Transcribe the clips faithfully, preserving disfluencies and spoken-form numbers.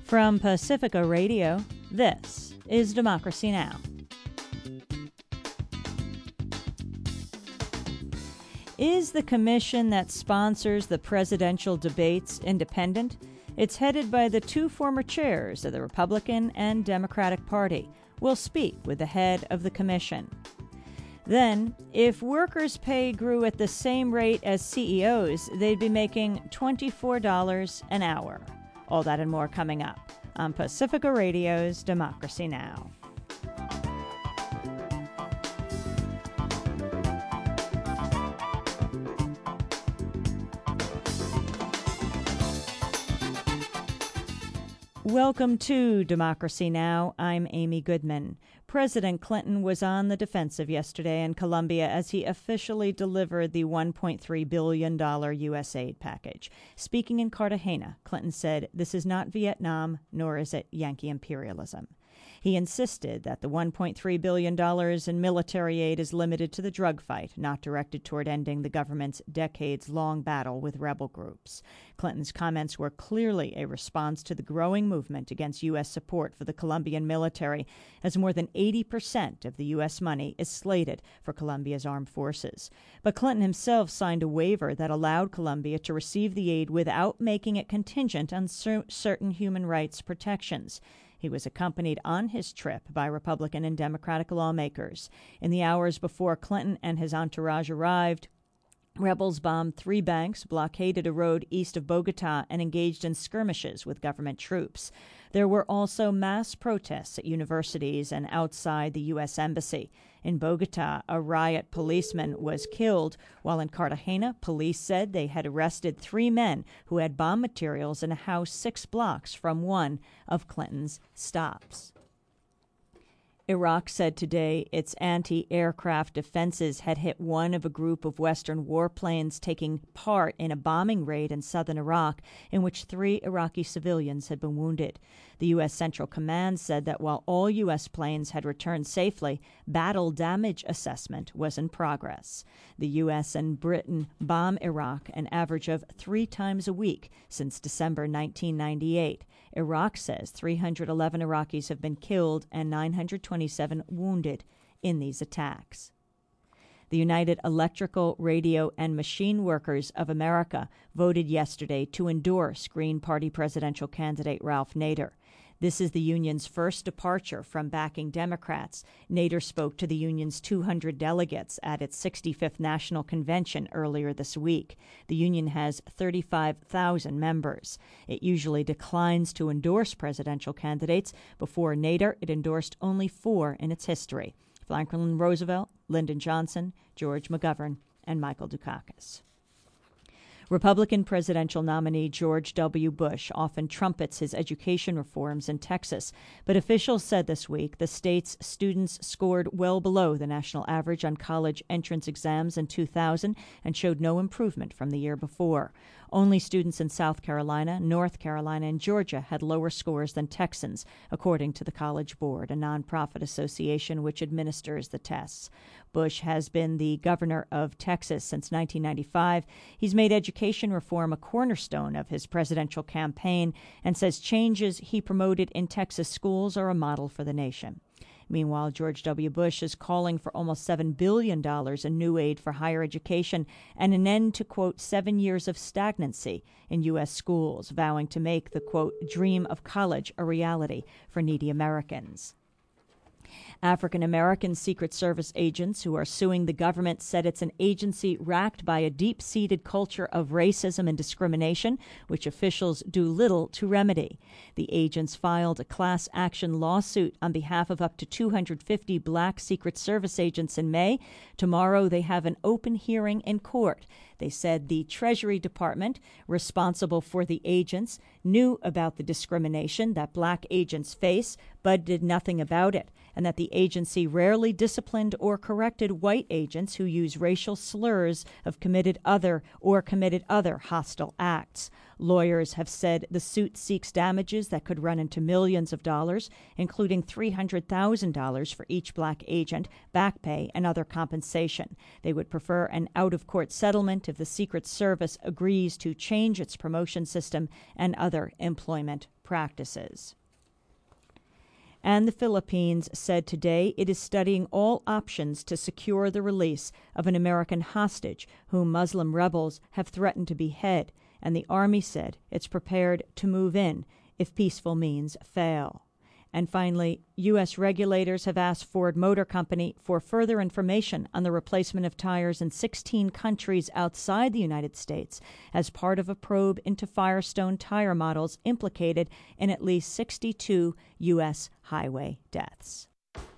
From Pacifica Radio, this is Democracy Now! Is the commission that sponsors the presidential debates independent? It's headed by the two former chairs of the Republican and Democratic Party. We'll speak with the head of the commission. Then, if workers' pay grew at the same rate as C E Os, they'd be making twenty-four dollars an hour. All that and more coming up on Pacifica Radio's Democracy Now! Welcome to Democracy Now! I'm Amy Goodman. President Clinton was on the defensive yesterday in Colombia as he officially delivered the one point three billion dollars U S aid package. Speaking in Cartagena, Clinton said, "This is not Vietnam, nor is it Yankee imperialism." He insisted that the one point three billion dollars in military aid is limited to the drug fight, not directed toward ending the government's decades-long battle with rebel groups. Clinton's comments were clearly a response to the growing movement against U S support for the Colombian military, as more than eighty percent of the U S money is slated for Colombia's armed forces. But Clinton himself signed a waiver that allowed Colombia to receive the aid without making it contingent on cer- certain human rights protections. He was accompanied on his trip by Republican and Democratic lawmakers. In the hours before Clinton and his entourage arrived, rebels bombed three banks, blockaded a road east of Bogota, and engaged in skirmishes with government troops. There were also mass protests at universities and outside the U S Embassy. In Bogota, a riot policeman was killed, while in Cartagena, police said they had arrested three men who had bomb materials in a house six blocks from one of Clinton's stops. Iraq said today its anti-aircraft defenses had hit one of a group of Western warplanes taking part in a bombing raid in southern Iraq in which three Iraqi civilians had been wounded. The U S. Central Command said that while all U S planes had returned safely, battle damage assessment was in progress. The U S and Britain bomb Iraq an average of three times a week since December nineteen ninety-eight. Iraq says three hundred eleven Iraqis have been killed and nine hundred twenty-seven wounded in these attacks. The United Electrical, Radio, and Machine Workers of America voted yesterday to endorse Green Party presidential candidate Ralph Nader. This is the union's first departure from backing Democrats. Nader spoke to the union's two hundred delegates at its sixty-fifth National Convention earlier this week. The union has thirty-five thousand members. It usually declines to endorse presidential candidates. Before Nader, it endorsed only four in its history: Franklin Roosevelt, Lyndon Johnson, George McGovern, and Michael Dukakis. Republican presidential nominee George W. Bush often trumpets his education reforms in Texas, but officials said this week the state's students scored well below the national average on college entrance exams in two thousand and showed no improvement from the year before. Only students in South Carolina, North Carolina, and Georgia had lower scores than Texans, according to the College Board, a nonprofit association which administers the tests. Bush has been the governor of Texas since nineteen ninety-five. He's made education reform a cornerstone of his presidential campaign and says changes he promoted in Texas schools are a model for the nation. Meanwhile, George W. Bush is calling for almost seven billion dollars in new aid for higher education and an end to, quote, seven years of stagnancy in U S schools, vowing to make the, quote, dream of college a reality for needy Americans. African-American Secret Service agents who are suing the government said it's an agency racked by a deep-seated culture of racism and discrimination, which officials do little to remedy. The agents filed a class action lawsuit on behalf of up to two hundred fifty black Secret Service agents in May. Tomorrow they have an open hearing in court. They said the Treasury Department, responsible for the agents, knew about the discrimination that black agents face, but did nothing about it, and that the agency rarely disciplined or corrected white agents who use racial slurs of committed other or committed other hostile acts. Lawyers have said the suit seeks damages that could run into millions of dollars, including three hundred thousand dollars for each black agent, back pay, and other compensation. They would prefer an out-of-court settlement if the Secret Service agrees to change its promotion system and other employment practices. And the Philippines said today it is studying all options to secure the release of an American hostage whom Muslim rebels have threatened to behead, and the Army said it's prepared to move in if peaceful means fail. And finally, U S regulators have asked Ford Motor Company for further information on the replacement of tires in sixteen countries outside the United States as part of a probe into Firestone tire models implicated in at least sixty-two U S highway deaths.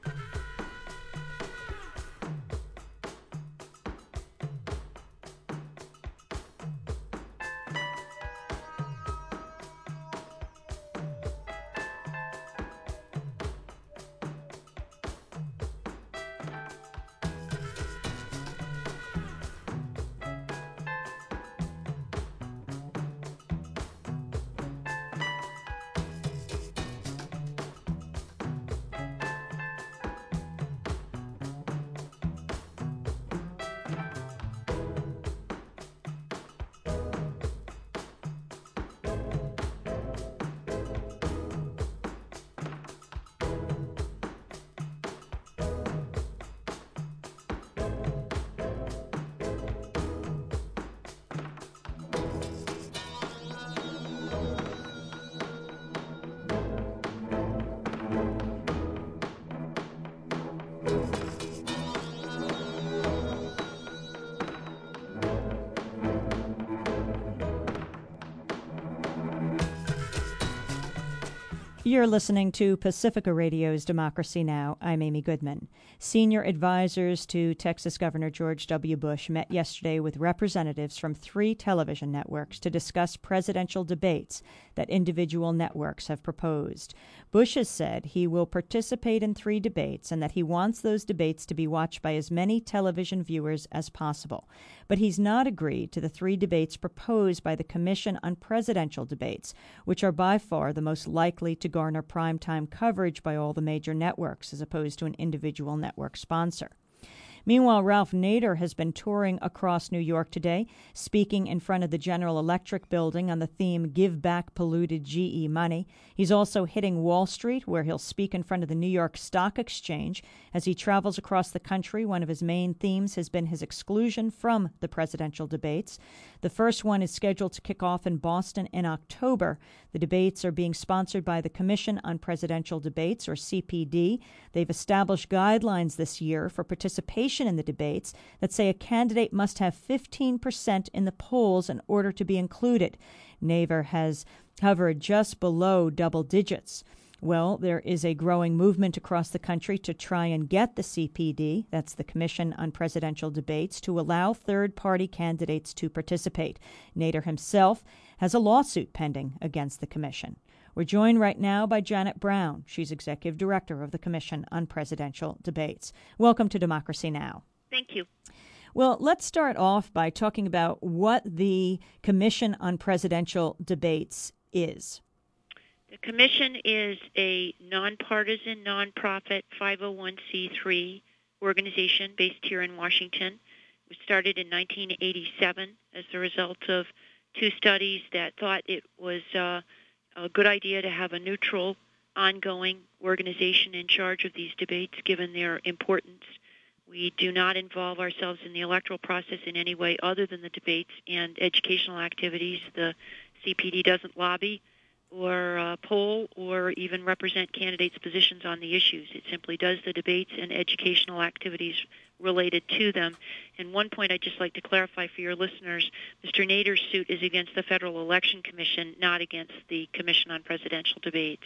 You're listening to Pacifica Radio's Democracy Now! I'm Amy Goodman. Senior advisors to Texas Governor George W. Bush met yesterday with representatives from three television networks to discuss presidential debates that individual networks have proposed. Bush has said he will participate in three debates and that he wants those debates to be watched by as many television viewers as possible. But he's not agreed to the three debates proposed by the Commission on Presidential Debates, which are by far the most likely to garner primetime coverage by all the major networks as opposed to an individual network sponsor. Meanwhile, Ralph Nader has been touring across New York today, speaking in front of the General Electric building on the theme Give Back Polluted G E Money. He's also hitting Wall Street, where he'll speak in front of the New York Stock Exchange. As he travels across the country, one of his main themes has been his exclusion from the presidential debates. The first one is scheduled to kick off in Boston in October. The debates are being sponsored by the Commission on Presidential Debates, or C P D. They've established guidelines this year for participation in the debates that say a candidate must have fifteen percent in the polls in order to be included. Nader has hovered just below double digits. Well, there is a growing movement across the country to try and get the C P D, that's the Commission on Presidential Debates, to allow third-party candidates to participate. Nader himself has a lawsuit pending against the commission. We're joined right now by Janet Brown. She's Executive Director of the Commission on Presidential Debates. Welcome to Democracy Now! Thank you. Well, let's start off by talking about what the Commission on Presidential Debates is. The Commission is a nonpartisan, nonprofit five oh one c three organization based here in Washington. It was started in nineteen eighty-seven as a result of two studies that thought it was uh, a good idea to have a neutral, ongoing organization in charge of these debates, given their importance. We do not involve ourselves in the electoral process in any way other than the debates and educational activities. The C P D doesn't lobby or uh, poll or even represent candidates' positions on the issues. It simply does the debates and educational activities related to them. And one point I'd just like to clarify for your listeners, Mister Nader's suit is against the Federal Election Commission, not against the Commission on Presidential Debates.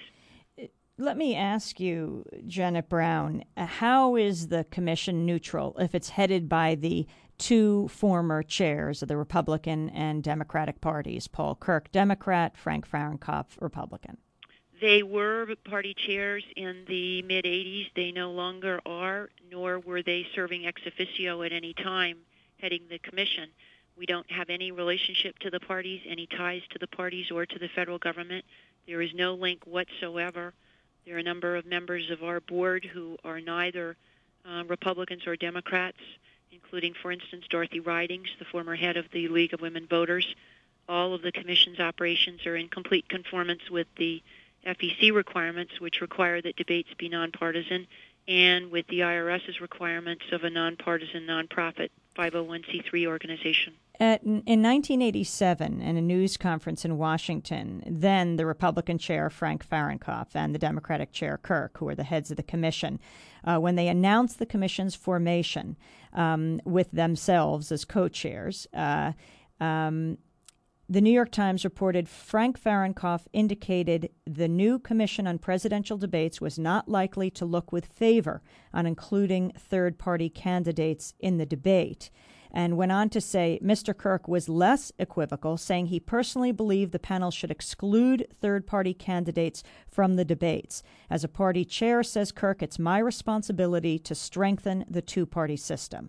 Let me ask you, Janet Brown, how is the commission neutral if it's headed by the two former chairs of the Republican and Democratic parties, Paul Kirk, Democrat, Frank Fahrenkopf, Republican? They were party chairs in the mid-eighties. They no longer are, nor were they serving ex officio at any time heading the commission. We don't have any relationship to the parties, any ties to the parties or to the federal government. There is no link whatsoever. There are a number of members of our board who are neither uh, Republicans or Democrats, including, for instance, Dorothy Ridings, the former head of the League of Women Voters. All of the Commission's operations are in complete conformance with the F E C requirements, which require that debates be nonpartisan, and with the I R S's requirements of a nonpartisan, nonprofit five oh one c three organization. At, in nineteen eighty-seven, in a news conference in Washington, then the Republican chair, Frank Fahrenkopf, and the Democratic chair, Kirk, who were the heads of the commission, uh, when they announced the commission's formation um, with themselves as co-chairs, uh, um, the New York Times reported Frank Fahrenkopf indicated the new Commission on Presidential Debates was not likely to look with favor on including third-party candidates in the debate, and went on to say Mister Kirk was less equivocal, saying he personally believed the panel should exclude third-party candidates from the debates. As a party chair, says Kirk, it's my responsibility to strengthen the two-party system.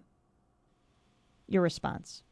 Your response?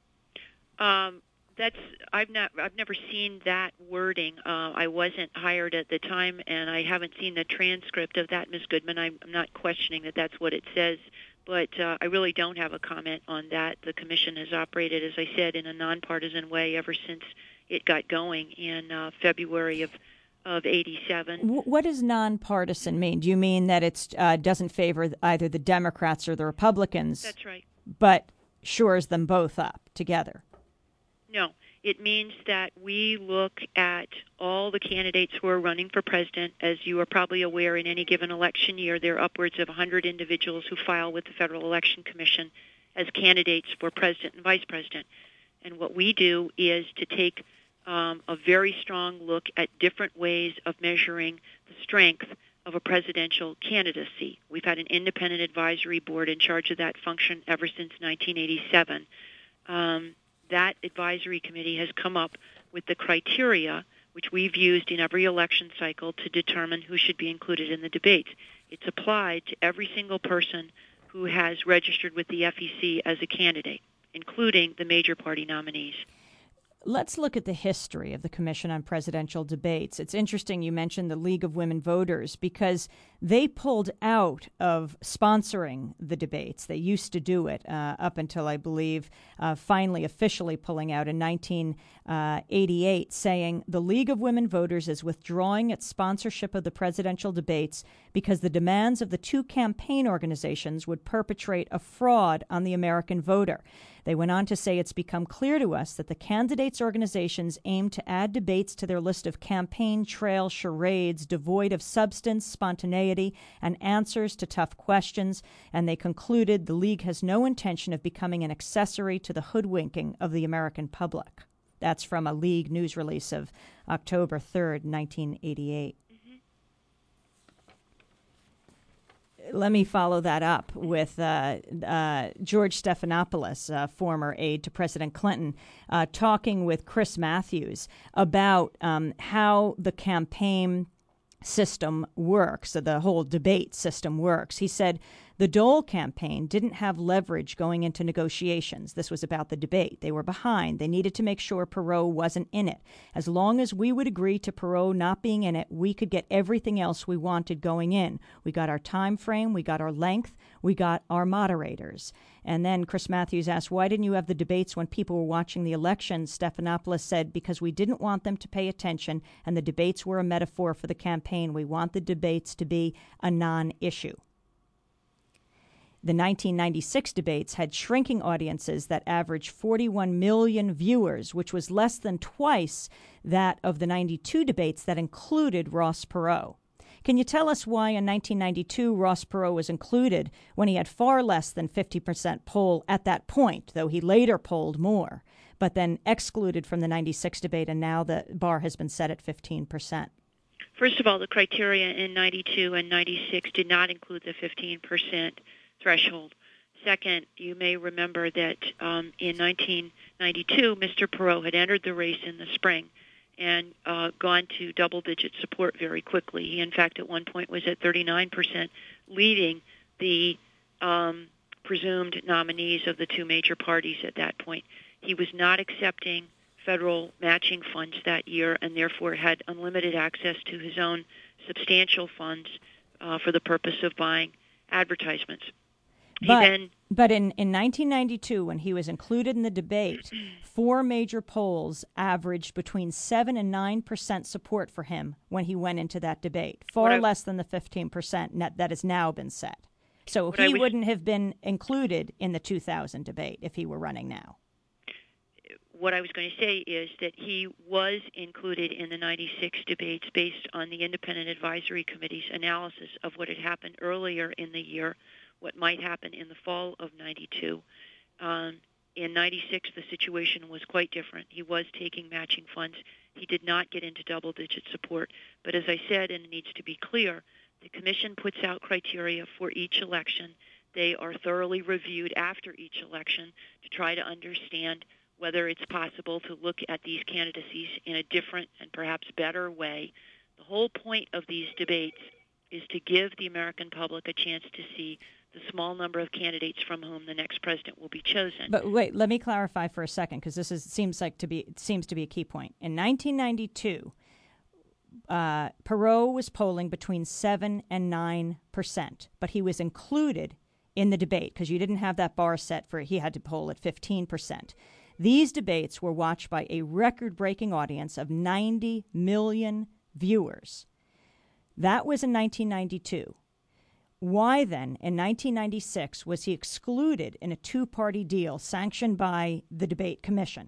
Um, that's I've not I've never seen that wording. Uh, I wasn't hired at the time, and I haven't seen the transcript of that, Miz Goodman. I'm, I'm not questioning that that's what it says. But uh, I really don't have a comment on that. The Commission has operated, as I said, in a nonpartisan way ever since it got going in uh, February of of eighty-seven. What does nonpartisan mean? Do you mean that it uh, doesn't favor either the Democrats or the Republicans? That's right. But shores them both up together? No. It means that we look at all the candidates who are running for president. As you are probably aware, in any given election year, there are upwards of one hundred individuals who file with the Federal Election Commission as candidates for president and vice president. And what we do is to take um, a very strong look at different ways of measuring the strength of a presidential candidacy. We've had an independent advisory board in charge of that function ever since nineteen eighty-seven. Um, That advisory committee has come up with the criteria which we've used in every election cycle to determine who should be included in the debates. It's applied to every single person who has registered with the F E C as a candidate, including the major party nominees. Let's look at the history of the Commission on Presidential Debates. It's interesting you mentioned the League of Women Voters because they pulled out of sponsoring the debates. They used to do it uh, up until, I believe, uh, finally officially pulling out in nineteen eighty-eight, saying the League of Women Voters is withdrawing its sponsorship of the presidential debates because the demands of the two campaign organizations would perpetrate a fraud on the American voter. They went on to say it's become clear to us that the candidates' organizations aim to add debates to their list of campaign trail charades devoid of substance, spontaneity, and answers to tough questions, and they concluded the League has no intention of becoming an accessory to the hoodwinking of the American public. That's from a League news release of October third, nineteen eighty-eight. Let me follow that up with uh, uh, George Stephanopoulos, uh, former aide to President Clinton, uh, talking with Chris Matthews about um, how the campaign system works, the whole debate system works. He said the Dole campaign didn't have leverage going into negotiations. This was about the debate. They were behind. They needed to make sure Perot wasn't in it. As long as we would agree to Perot not being in it, we could get everything else we wanted going in. We got our time frame, we got our length, we got our moderators. And then Chris Matthews asked, why didn't you have the debates when people were watching the election? Stephanopoulos said, because we didn't want them to pay attention, and the debates were a metaphor for the campaign. We want the debates to be a non-issue. The nineteen ninety-six debates had shrinking audiences that averaged forty-one million viewers, which was less than twice that of the ninety-two debates that included Ross Perot. Can you tell us why in nineteen ninety-two Ross Perot was included when he had far less than fifty percent poll at that point, though he later polled more, but then excluded from the ninety-six debate, and now the bar has been set at fifteen percent? First of all, the criteria in ninety-two and ninety-six did not include the fifteen percent threshold. Second, you may remember that um, in nineteen ninety-two, Mister Perot had entered the race in the spring and uh, gone to double-digit support very quickly. He, in fact, at one point was at thirty-nine percent, leading the um, presumed nominees of the two major parties at that point. He was not accepting federal matching funds that year and therefore had unlimited access to his own substantial funds uh, for the purpose of buying advertisements. But, he then, but in, in nineteen ninety-two, when he was included in the debate, four major polls averaged between seven and nine percent support for him when he went into that debate, far I, less than the fifteen percent net that has now been set. So he was, wouldn't have been included in the two thousand debate if he were running now. What I was going to say is that he was included in the ninety-six debates based on the Independent Advisory Committee's analysis of what had happened earlier in the year, what might happen in the fall of ninety-two. Um, in ninety-six, the situation was quite different. He was taking matching funds. He did not get into double-digit support. But as I said, and it needs to be clear, the Commission puts out criteria for each election. They are thoroughly reviewed after each election to try to understand whether it's possible to look at these candidacies in a different and perhaps better way. The whole point of these debates is to give the American public a chance to see the small number of candidates from whom the next president will be chosen. But wait, let me clarify for a second, because this is seems like to be it seems to be a key point. In nineteen ninety-two, uh, Perot was polling between seven and nine percent, but he was included in the debate because you didn't have that bar set for he had to poll at fifteen percent. These debates were watched by a record-breaking audience of ninety million viewers. That was in nineteen ninety-two. Why then, in nineteen ninety-six, was he excluded in a two-party deal sanctioned by the Debate Commission?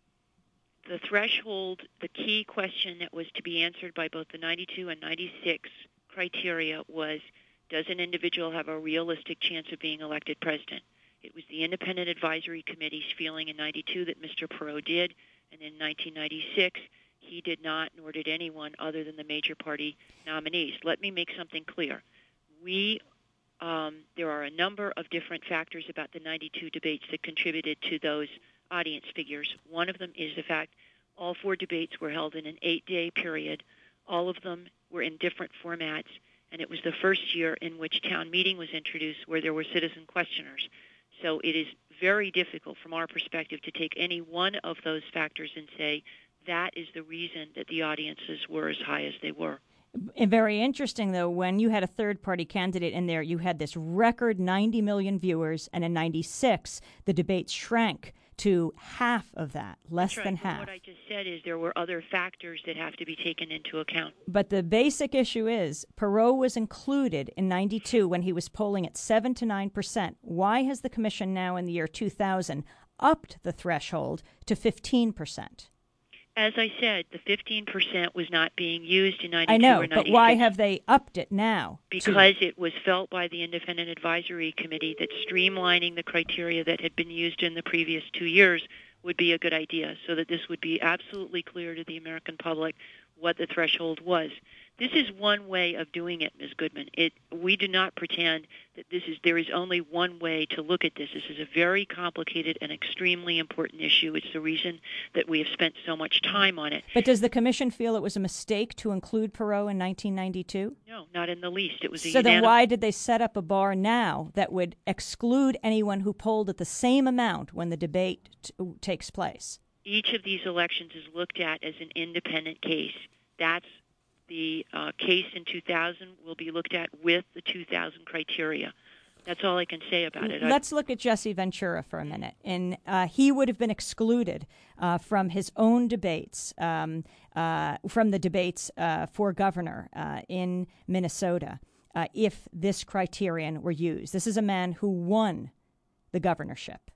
The threshold, the key question that was to be answered by both the ninety-two and ninety-six criteria was, does an individual have a realistic chance of being elected president? It was the Independent Advisory Committee's feeling in ninety-two that Mister Perot did, and in nineteen ninety-six, he did not, nor did anyone other than the major party nominees. Let me make something clear. We, um, there are a number of different factors about the ninety-two debates that contributed to those audience figures. One of them is the fact all four debates were held in an eight-day period. All of them were in different formats, and it was the first year in which town meeting was introduced where there were citizen questioners. So it is very difficult from our perspective to take any one of those factors and say that is the reason that the audiences were as high as they were. And very interesting, though, when you had a third-party candidate in there, you had this record ninety million viewers, and in ninety-six, the debate shrank to half of that, less That's right. than Well, half. what I just said is there were other factors that have to be taken into account. But the basic issue is Perot was included in ninety-two when he was polling at seven to nine percent. Why has the Commission now in the year two thousand upped the threshold to fifteen percent? As I said, the fifteen percent was not being used in ninety-two I know, or ninety-six. but why have they upped it now? Because to... it was felt by the Independent Advisory Committee that streamlining the criteria that had been used in the previous two years would be a good idea, so that this would be absolutely clear to the American public what the threshold was. This is one way of doing it, Miz Goodman. It, we do not pretend that this is there is only one way to look at this. This is a very complicated and extremely important issue. It's the reason that we have spent so much time on it. But does the Commission feel it was a mistake to include Perot in nineteen ninety-two? No, not in the least. It was a So then unanim- why did they set up a bar now that would exclude anyone who polled at the same amount when the debate t- takes place? Each of these elections is looked at as an independent case. That's the uh, case in two thousand will be looked at with the two thousand criteria. That's all I can say about it. Let's look at Jesse Ventura for a minute. And uh, he would have been excluded uh, from his own debates, um, uh, from the debates uh, for governor uh, in Minnesota, uh, if this criterion were used. This is a man who won the governorship.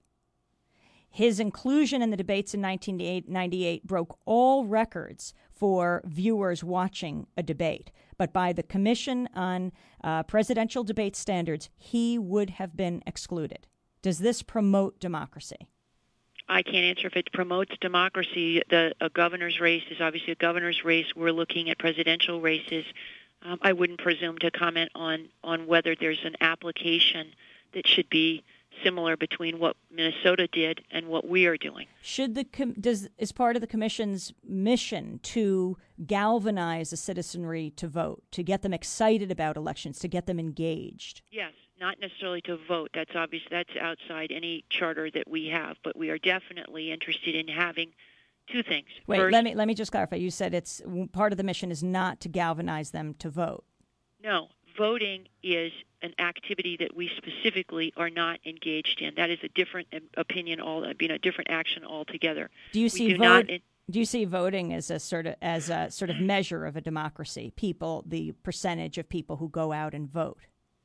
His inclusion in the debates in nineteen ninety-eight broke all records for viewers watching a debate. But by the Commission on uh, Presidential Debate Standards, he would have been excluded. Does this promote democracy? I can't answer if it promotes democracy. The a governor's race is obviously a governor's race. We're looking at presidential races. Um, I wouldn't presume to comment on, on whether there's an application that should be similar between what Minnesota did and what we are doing. Should the com- does is part of the Commission's mission to galvanize the citizenry to vote, to get them excited about elections, to get them engaged? Yes. not necessarily to vote. That's obvious. That's outside any charter that we have. But we are definitely interested in having two things. Wait, First, let me let me just clarify. You said it's part of the mission is not to galvanize them to vote. No, voting is an activity that we specifically are not engaged in. That is a different opinion, all I mean, a different action altogether. Do you see we do vote? not, Do you see voting as a sort of as a sort of measure of a democracy? People, the percentage of people who go out and vote.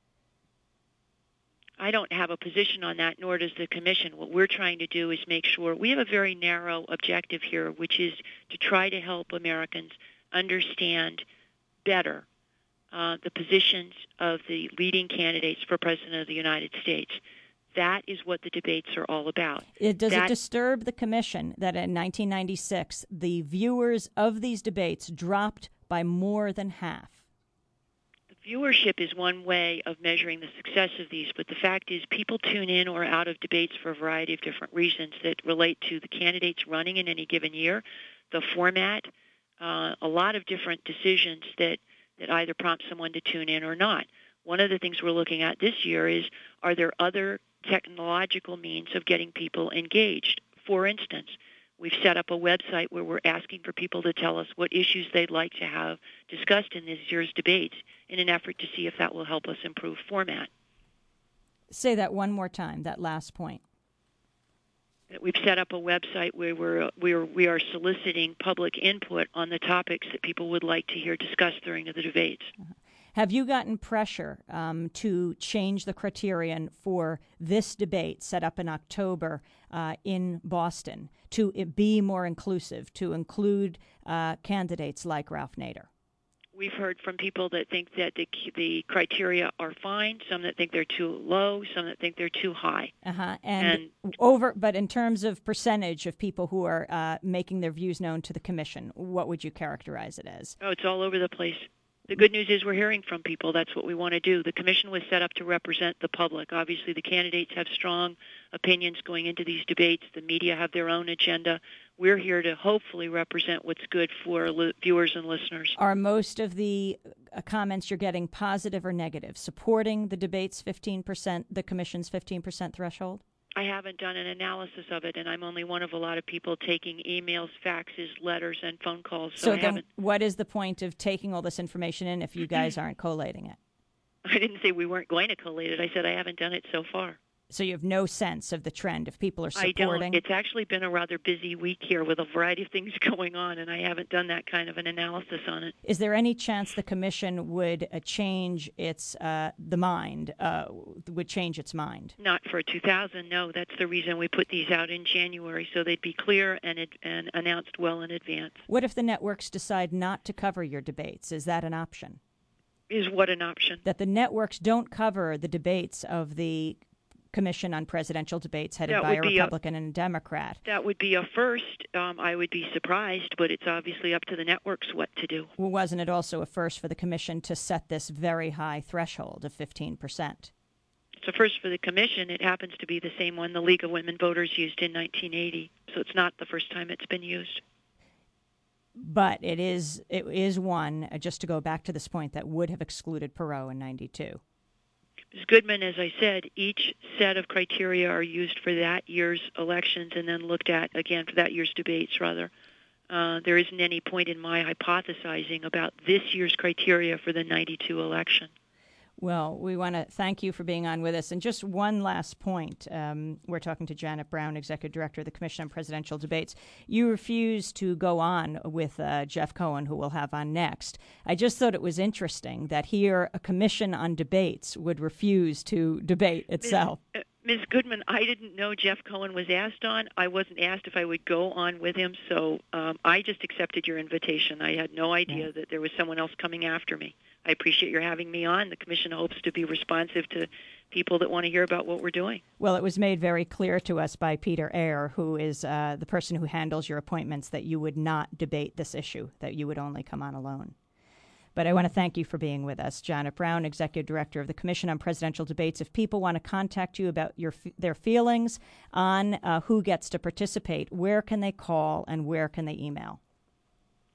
I don't have a position on that, nor does the Commission. What we're trying to do is make sure we have a very narrow objective here, which is to try to help Americans understand better uh, the positions of the leading candidates for President of the United States. That is what the debates are all about. It, does that, it disturb the Commission that in nineteen ninety-six, the viewers of these debates dropped by more than half? Viewership is one way of measuring the success of these, but the fact is people tune in or out of debates for a variety of different reasons that relate to the candidates running in any given year, the format, uh, a lot of different decisions that, that either prompt someone to tune in or not. One of the things we're looking at this year is, are there other technological means of getting people engaged? For instance, we've set up a website where we're asking for people to tell us what issues they'd like to have discussed in this year's debates in an effort to see if that will help us improve format. Say that one more time, that last point. We've set up a website where we're, we're, we are soliciting public input on the topics that people would like to hear discussed during the debates. Uh-huh. Have you gotten pressure um, to change the criterion for this debate set up in October uh, in Boston to be more inclusive, to include uh, candidates like Ralph Nader? We've heard from people that think that the, the criteria are fine, some that think they're too low, some that think they're too high. Uh-huh. And, and over, but in terms of percentage of people who are uh, making their views known to the Commission, what would you characterize it as? Oh, it's all over the place. The good news is we're hearing from people. That's what we want to do. The Commission was set up to represent the public. Obviously, the candidates have strong opinions going into these debates. The media have their own agenda. We're here to hopefully represent what's good for li- viewers and listeners. Are most of the uh, comments you're getting positive or negative, supporting the debate's fifteen percent, the Commission's fifteen percent threshold? I haven't done an analysis of it, and I'm only one of a lot of people taking emails, faxes, letters, and phone calls. So, so I then haven't. What is the point of taking all this information in if you guys aren't collating it? I didn't say we weren't going to collate it. I said I haven't done it so far. So you have no sense of the trend if people are supporting? I don't. It's actually been a rather busy week here with a variety of things going on, and I haven't done that kind of an analysis on it. Is there any chance the Commission would uh, change its uh, the mind, uh, would change its mind? Not for two thousand, no. That's the reason we put these out in January, so they'd be clear and, and announced well in advance. What if the networks decide not to cover your debates? Is that an option? Is what an option? That the networks don't cover the debates of the Commission on Presidential Debates headed by a Republican a, and a Democrat. That would be a first. Um, I would be surprised, but it's obviously up to the networks what to do. Well, wasn't it also a first for the Commission to set this very high threshold of fifteen percent? It's a first for the Commission. It happens to be the same one the League of Women Voters used in nineteen eighty, so it's not the first time it's been used. But it is, it is one, uh, just to go back to this point, that would have excluded Perot in ninety-two. Miz Goodman, as I said, each set of criteria are used for that year's elections and then looked at again for that year's debates, rather. Uh, there isn't any point in my hypothesizing about this year's criteria for the ninety-two election. Well, we want to thank you for being on with us. And just one last point. Um, we're talking to Janet Brown, Executive Director of the Commission on Presidential Debates. You refused to go on with uh, Jeff Cohen, who we'll have on next. I just thought it was interesting that here a commission on debates would refuse to debate itself. Miz Uh, Miz Goodman, I didn't know Jeff Cohen was asked on. I wasn't asked if I would go on with him, so um, I just accepted your invitation. I had no idea yeah. that there was someone else coming after me. I appreciate your having me on. The Commission hopes to be responsive to people that want to hear about what we're doing. Well, it was made very clear to us by Peter Eyre, who is uh, the person who handles your appointments, that you would not debate this issue, that you would only come on alone. But I want to thank you for being with us. Janet Brown, Executive Director of the Commission on Presidential Debates. If people want to contact you about your their feelings on uh, who gets to participate, where can they call and where can they email?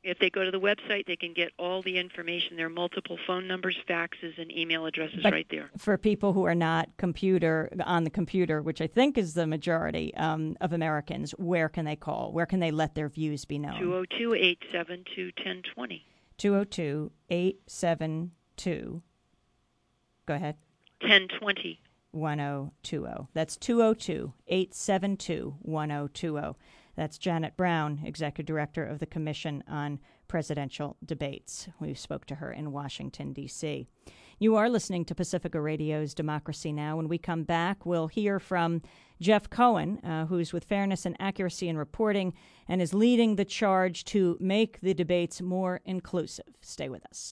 If they go to the website, they can get all the information. There are multiple phone numbers, faxes, and email addresses but right there. For people who are not computer on the computer, which I think is the majority um, of Americans, where can they call? Where can they let their views be known? two oh two, eight seven two, one oh two oh. two oh two, eight seven two. Go ahead. ten twenty. one oh two oh. That's two oh two, eight seven two, one oh two oh. That's Janet Brown, Executive Director of the Commission on Presidential Debates. We spoke to her in Washington, D C. You are listening to Pacifica Radio's Democracy Now! When we come back, we'll hear from Jeff Cohen, uh, who's with Fairness and Accuracy in Reporting and is leading the charge to make the debates more inclusive. Stay with us.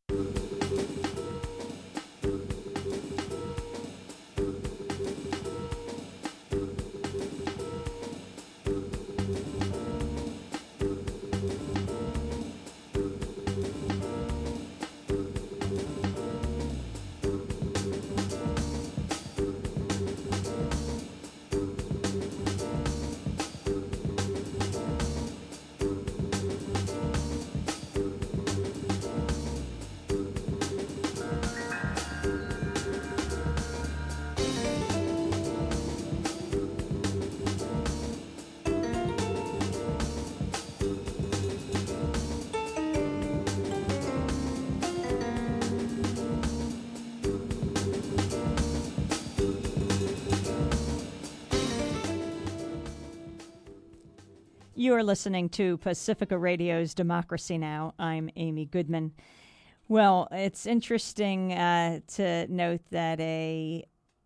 You are listening to Pacifica Radio's Democracy Now! I'm Amy Goodman. Well, it's interesting uh, to note that a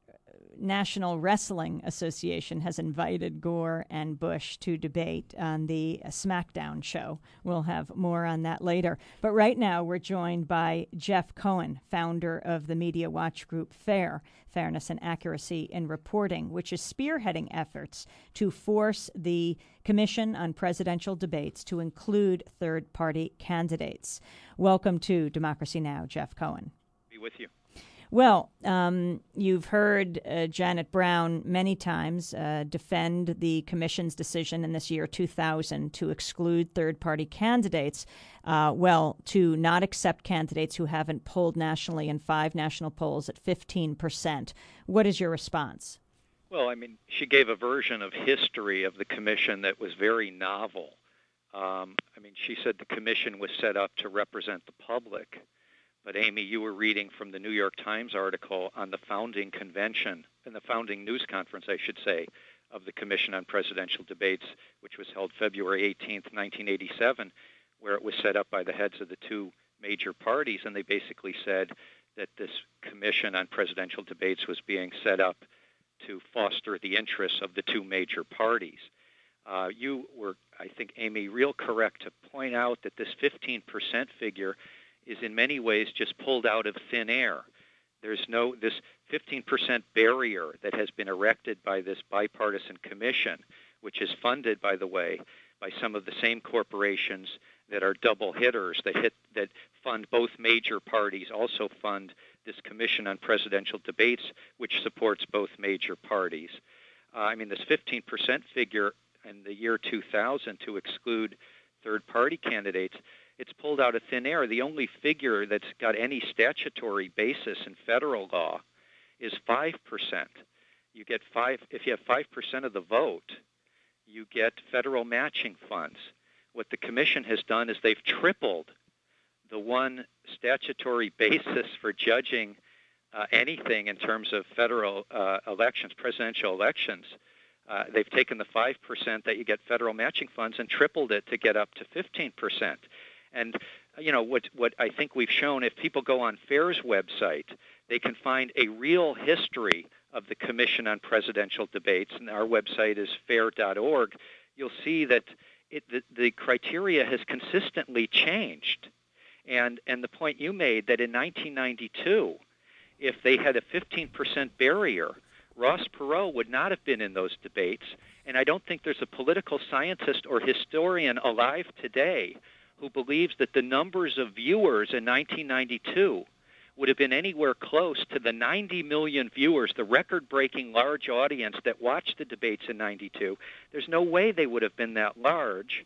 National Wrestling Association has invited Gore and Bush to debate on the SmackDown show. We'll have more on that later. But right now, we're joined by Jeff Cohen, founder of the media watch group FAIR, Fairness and Accuracy in Reporting, which is spearheading efforts to force the Commission on Presidential Debates to include third-party candidates. Welcome to Democracy Now!, Jeff Cohen. Be with you. Well, um, you've heard uh, Janet Brown many times uh, defend the commission's decision in this year two thousand to exclude third-party candidates, uh, well, to not accept candidates who haven't polled nationally in five national polls at fifteen percent. What is your response? Well, I mean, she gave a version of history of the commission that was very novel. Um, I mean, she said the commission was set up to represent the public. But, Amy, you were reading from the New York Times article on the founding convention, and the founding news conference, I should say, of the Commission on Presidential Debates, which was held February eighteenth, nineteen eighty-seven, where it was set up by the heads of the two major parties, and they basically said that this Commission on Presidential Debates was being set up to foster the interests of the two major parties. Uh, you were, I think, Amy, real correct to point out that this fifteen percent figure is in many ways just pulled out of thin air. There's no, this fifteen percent barrier that has been erected by this bipartisan commission, which is funded, by the way, by some of the same corporations that are double hitters that hit, that fund both major parties, also fund this Commission on Presidential Debates, which supports both major parties. Uh, I mean, this fifteen percent figure in the year two thousand to exclude third-party candidates, it's pulled out of thin air. The only figure that's got any statutory basis in federal law is five percent. You get five, if you have five percent of the vote, you get federal matching funds. What the commission has done is they've tripled the one statutory basis for judging uh, anything in terms of federal uh, elections, presidential elections. Uh, they've taken the five percent that you get federal matching funds and tripled it to get up to fifteen percent. And, you know, what what I think we've shown, if people go on FAIR's website, they can find a real history of the Commission on Presidential Debates, and our website is fair dot org. You'll see that it, the, the criteria has consistently changed. And, and the point you made that in nineteen ninety-two, if they had a fifteen percent barrier, Ross Perot would not have been in those debates. And I don't think there's a political scientist or historian alive today who believes that the numbers of viewers in nineteen ninety-two would have been anywhere close to the ninety million viewers, the record-breaking large audience that watched the debates in ninety-two. There's no way they would have been that large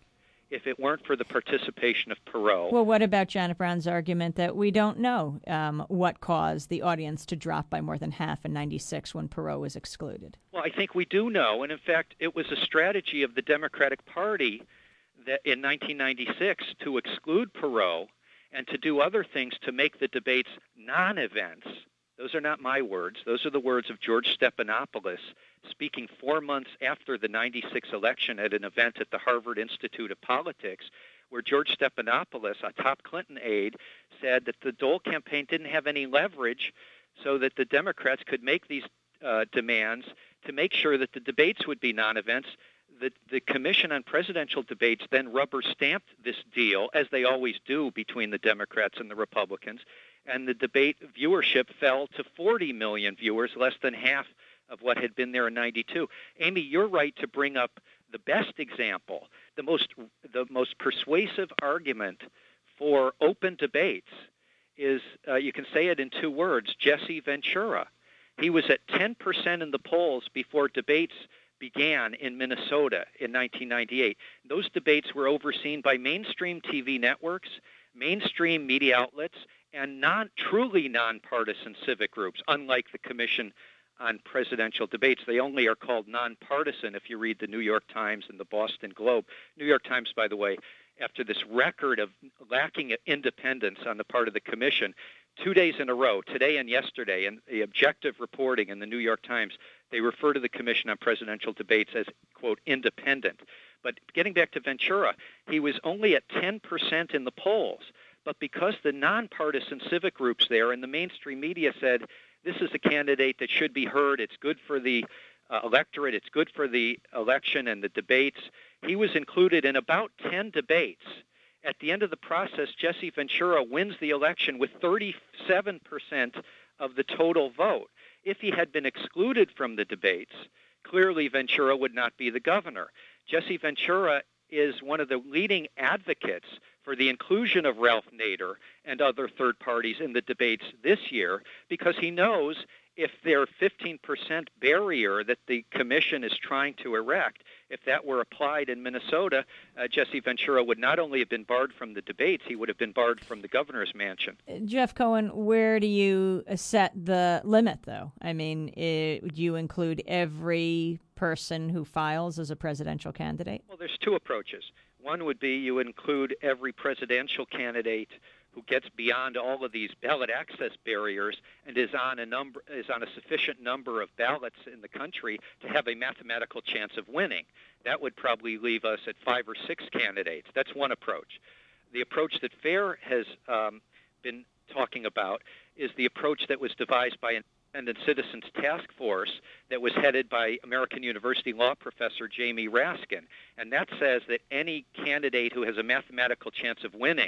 if it weren't for the participation of Perot. Well, what about Janet Brown's argument that we don't know um, what caused the audience to drop by more than half in ninety-six when Perot was excluded? Well, I think we do know, and in fact, it was a strategy of the Democratic Party that in nineteen ninety-six to exclude Perot and to do other things to make the debates non-events. Those are not my words. Those are the words of George Stephanopoulos, speaking four months after the ninety-six election at an event at the Harvard Institute of Politics, where George Stephanopoulos, a top Clinton aide, said that the Dole campaign didn't have any leverage so that the Democrats could make these uh, demands to make sure that the debates would be non-events. The, the Commission on Presidential Debates then rubber-stamped this deal, as they always do between the Democrats and the Republicans, and the debate viewership fell to forty million viewers, less than half of what had been there in ninety-two. Amy, you're right to bring up the best example, the most the most persuasive argument for open debates is, uh, you can say it in two words, Jesse Ventura. He was at ten percent in the polls before debates began in Minnesota in nineteen ninety-eight. Those debates were overseen by mainstream T V networks, mainstream media outlets, and non, truly nonpartisan civic groups, unlike the Commission on Presidential Debates. They only are called nonpartisan if you read the New York Times and the Boston Globe. New York Times, by the way, after this record of lacking independence on the part of the Commission, two days in a row, today and yesterday, in the objective reporting in the New York Times, they refer to the Commission on Presidential Debates as, quote, independent. But getting back to Ventura, he was only at ten percent in the polls. But because the nonpartisan civic groups there and the mainstream media said, this is a candidate that should be heard, it's good for the uh, electorate, it's good for the election and the debates, he was included in about ten debates. At the end of the process, Jesse Ventura wins the election with thirty-seven percent of the total vote. If he had been excluded from the debates, clearly Ventura would not be the governor. Jesse Ventura is one of the leading advocates for the inclusion of Ralph Nader and other third parties in the debates this year, because he knows if their fifteen percent barrier that the commission is trying to erect, if that were applied in Minnesota, uh, Jesse Ventura would not only have been barred from the debates, he would have been barred from the governor's mansion. Jeff Cohen, where do you set the limit, though? I mean, it, would you include every person who files as a presidential candidate? Well, there's two approaches. One would be you include every presidential candidate who gets beyond all of these ballot access barriers and is on a number is on a sufficient number of ballots in the country to have a mathematical chance of winning. That would probably leave us at five or six candidates. That's one approach. The approach that FAIR has um, been talking about is the approach that was devised by an Independent Citizens Task Force that was headed by American University law professor Jamie Raskin. And that says that any candidate who has a mathematical chance of winning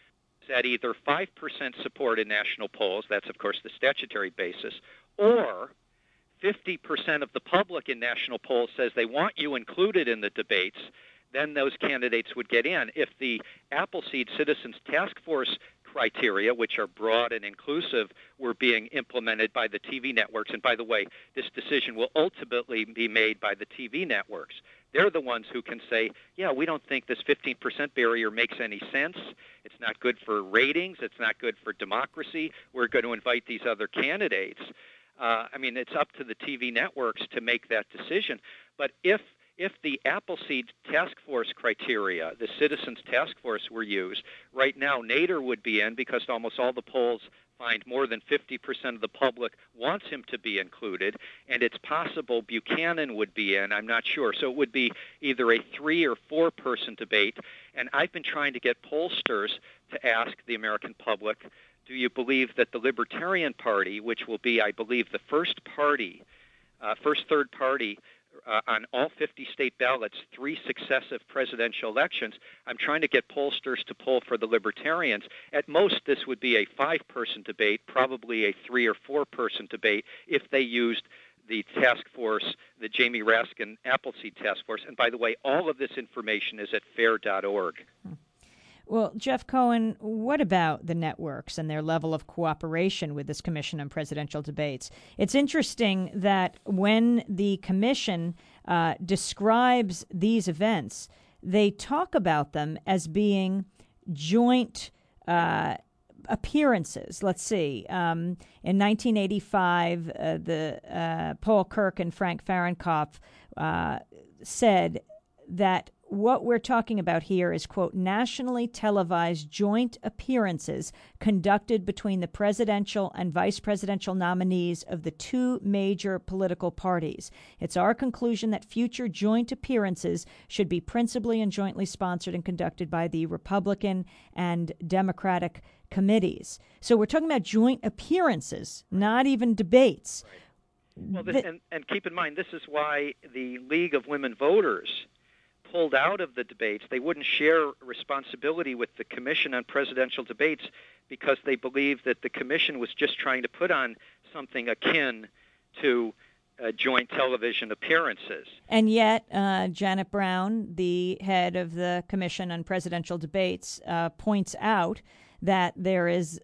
is at either five percent support in national polls, that's of course the statutory basis, or fifty percent of the public in national polls says they want you included in the debates, then those candidates would get in. If the Appleseed Citizens Task Force criteria, which are broad and inclusive, were being implemented by the T V networks. And by the way, this decision will ultimately be made by the T V networks. They're the ones who can say, yeah, we don't think this fifteen percent barrier makes any sense. It's not good for ratings. It's not good for democracy. We're going to invite these other candidates. Uh, I mean, it's up to the T V networks to make that decision. But if If the Appleseed Task Force criteria, the Citizens Task Force, were used, right now Nader would be in because almost all the polls find more than fifty percent of the public wants him to be included, and it's possible Buchanan would be in. I'm not sure. So it would be either a three- or four-person debate, and I've been trying to get pollsters to ask the American public, do you believe that the Libertarian Party, which will be, I believe, the first party, uh, first third party, Uh, on all fifty state ballots, three successive presidential elections, I'm trying to get pollsters to poll for the Libertarians. At most, this would be a five-person debate, probably a three- or four-person debate, if they used the task force, the Jamie Raskin Appleseed Task Force. And by the way, all of this information is at fair dot org. Well, Jeff Cohen, what about the networks and their level of cooperation with this Commission on Presidential Debates? It's interesting that when the Commission uh, describes these events, they talk about them as being joint uh, appearances. Let's see. Um, in nineteen eighty-five, uh, the uh, Paul Kirk and Frank Fahrenkopf uh, said that what we're talking about here is, quote, nationally televised joint appearances conducted between the presidential and vice presidential nominees of the two major political parties. It's our conclusion that future joint appearances should be principally and jointly sponsored and conducted by the Republican and Democratic committees. So we're talking about joint appearances, not even debates. Right. Well, this, and, and keep in mind, this is why the League of Women Voters pulled out of the debates. They wouldn't share responsibility with the Commission on Presidential Debates because they believed that the Commission was just trying to put on something akin to uh, joint television appearances. And yet, uh, Janet Brown, the head of the Commission on Presidential Debates, uh, points out that there is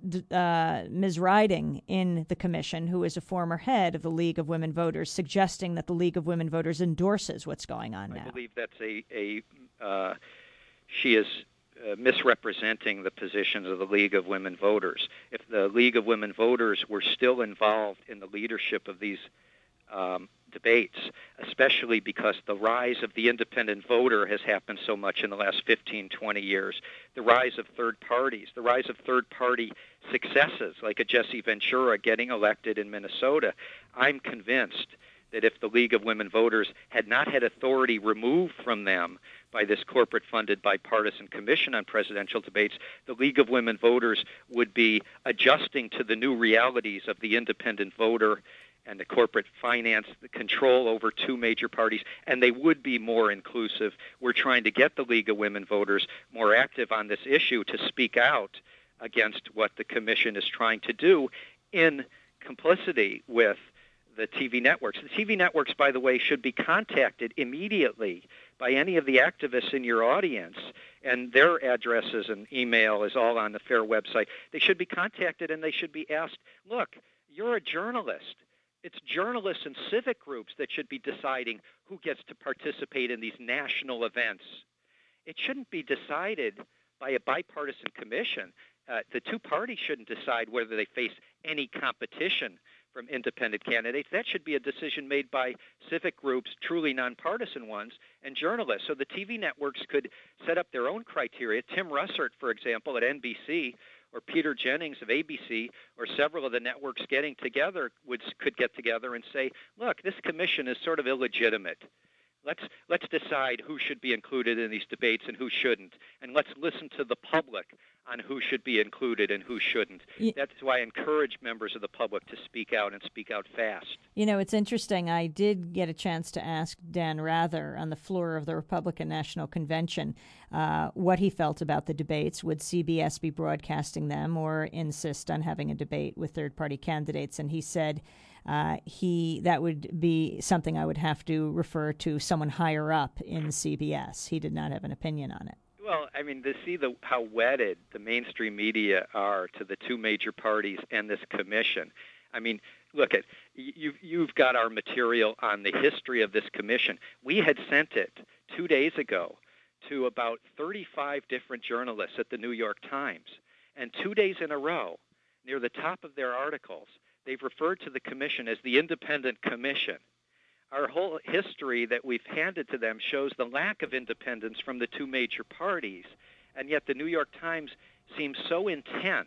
Uh, Miz Riding in the commission, who is a former head of the League of Women Voters, suggesting that the League of Women Voters endorses what's going on I now. I believe that's a, a uh, she is uh, misrepresenting the positions of the League of Women Voters. If the League of Women Voters were still involved in the leadership of these um, debates, especially because the rise of the independent voter has happened so much in the last fifteen, twenty years, the rise of third parties, the rise of third-party successes, like a Jesse Ventura getting elected in Minnesota, I'm convinced that if the League of Women Voters had not had authority removed from them by this corporate-funded bipartisan commission on presidential debates, the League of Women Voters would be adjusting to the new realities of the independent voter and the corporate finance, the control over two major parties, and they would be more inclusive. We're trying to get the League of Women Voters more active on this issue to speak out against what the commission is trying to do in complicity with the T V networks. The T V networks, by the way, should be contacted immediately by any of the activists in your audience, and their addresses and email is all on the FAIR website. They should be contacted and they should be asked, look, you're a journalist. It's journalists and civic groups that should be deciding who gets to participate in these national events. It shouldn't be decided by a bipartisan commission. Uh, the two parties shouldn't decide whether they face any competition from independent candidates. That should be a decision made by civic groups, truly nonpartisan ones, and journalists. So the T V networks could set up their own criteria. Tim Russert, for example, at N B C, or Peter Jennings of A B C, or several of the networks getting together would could get together and say, look, this commission is sort of illegitimate. Let's let's decide who should be included in these debates and who shouldn't, and let's listen to the public on who should be included and who shouldn't. Yeah. That's why I encourage members of the public to speak out and speak out fast. You know, it's interesting. I did get a chance to ask Dan Rather on the floor of the Republican National Convention uh, what he felt about the debates. Would C B S be broadcasting them or insist on having a debate with third-party candidates? And he said uh, he that would be something I would have to refer to someone higher up in C B S. He did not have an opinion on it. Well, I mean, to see the, how wedded the mainstream media are to the two major parties and this commission. I mean, look, at you've, you've got our material on the history of this commission. We had sent it two days ago to about thirty-five different journalists at the New York Times. And two days in a row, near the top of their articles, they've referred to the commission as the Independent Commission. Our whole history that we've handed to them shows the lack of independence from the two major parties, and yet the New York Times seems so intent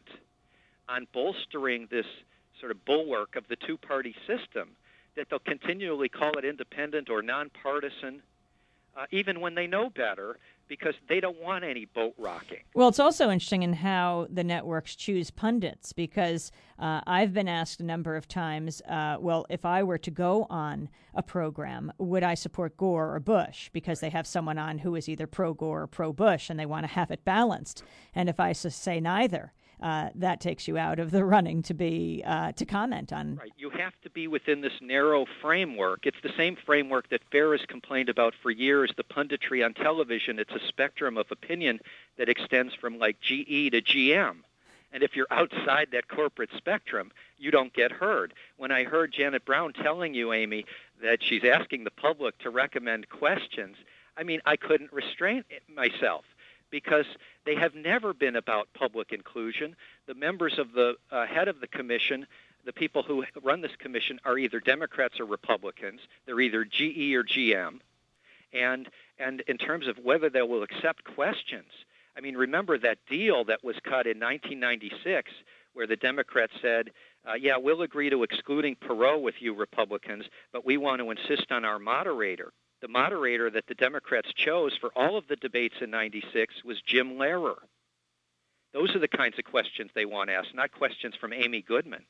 on bolstering this sort of bulwark of the two-party system that they'll continually call it independent or nonpartisan, uh, even when they know better, because they don't want any boat rocking. Well, it's also interesting in how the networks choose pundits, because uh, I've been asked a number of times, uh, well, if I were to go on a program, would I support Gore or Bush? Because they have someone on who is either pro-Gore or pro-Bush, and they want to have it balanced. And if I say neither, Uh, that takes you out of the running to be uh, to comment on. Right. You have to be within this narrow framework. It's the same framework that FAIR has complained about for years, the punditry on television. It's a spectrum of opinion that extends from like G E to G M. And if you're outside that corporate spectrum, you don't get heard. When I heard Janet Brown telling you, Amy, that she's asking the public to recommend questions, I mean, I couldn't restrain myself because they have never been about public inclusion. The members of the uh, head of the commission, the people who run this commission, are either Democrats or Republicans. They're either G E or G M. And and in terms of whether they will accept questions, I mean, remember that deal that was cut in nineteen ninety-six where the Democrats said, uh, yeah, we'll agree to excluding Perot with you Republicans, but we want to insist on our moderator. The moderator that the Democrats chose for all of the debates in ninety-six was Jim Lehrer. Those are the kinds of questions they want asked, not questions from Amy Goodman.